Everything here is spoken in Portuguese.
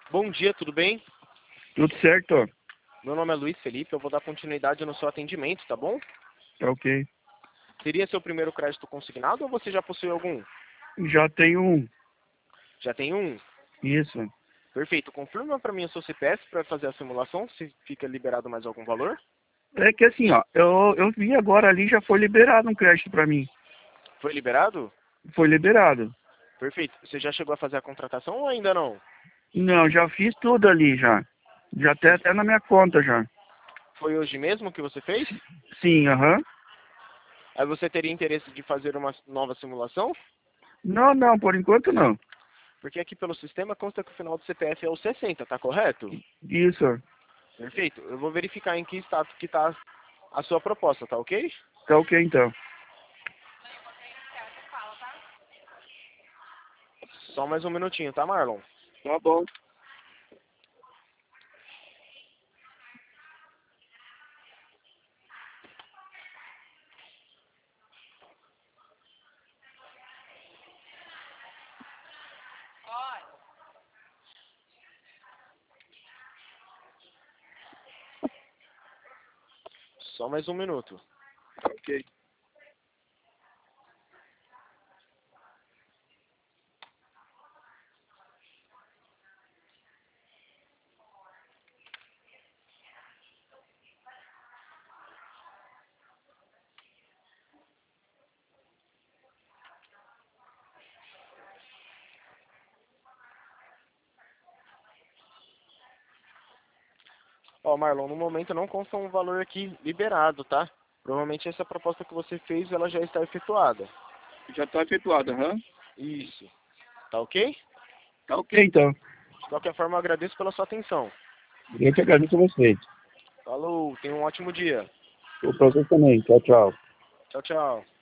Bom dia, tudo bem? Tudo certo? Meu nome é Luiz Felipe, eu vou dar continuidade no seu atendimento, tá bom? Tá ok. Seria seu primeiro crédito consignado ou você já possui algum? Já tenho um. Já tem um? Isso. Perfeito. Confirma para mim o seu CPF para fazer a simulação, se fica liberado mais algum valor. É que assim, ó, eu vi agora ali, já foi liberado um crédito pra mim. Foi liberado? Foi liberado. Perfeito. Você já chegou a fazer a contratação ou ainda não? Não, já fiz tudo ali já. Já tem até na minha conta já. Foi hoje mesmo que você fez? Sim, aham. Aí você teria interesse de fazer uma nova simulação? Não, não, por enquanto não. Porque aqui pelo sistema consta que o final do CPF é o 60, tá correto? Isso. Perfeito. Eu vou verificar em que status que está a sua proposta, tá ok? Tá ok então. Só mais um minutinho, tá, Marlon? Tá bom. Só mais um minuto. Tá ok. Ó, Marlon, no momento não consta um valor aqui liberado, tá? Provavelmente essa proposta que você fez, ela já está efetuada. Já tá efetuado, aham. Isso. Tá ok? Tá ok então. De qualquer forma, eu agradeço pela sua atenção. Eu que agradeço a vocês. Falou, tenha um ótimo dia. O processo também. Tchau, tchau. Tchau, tchau.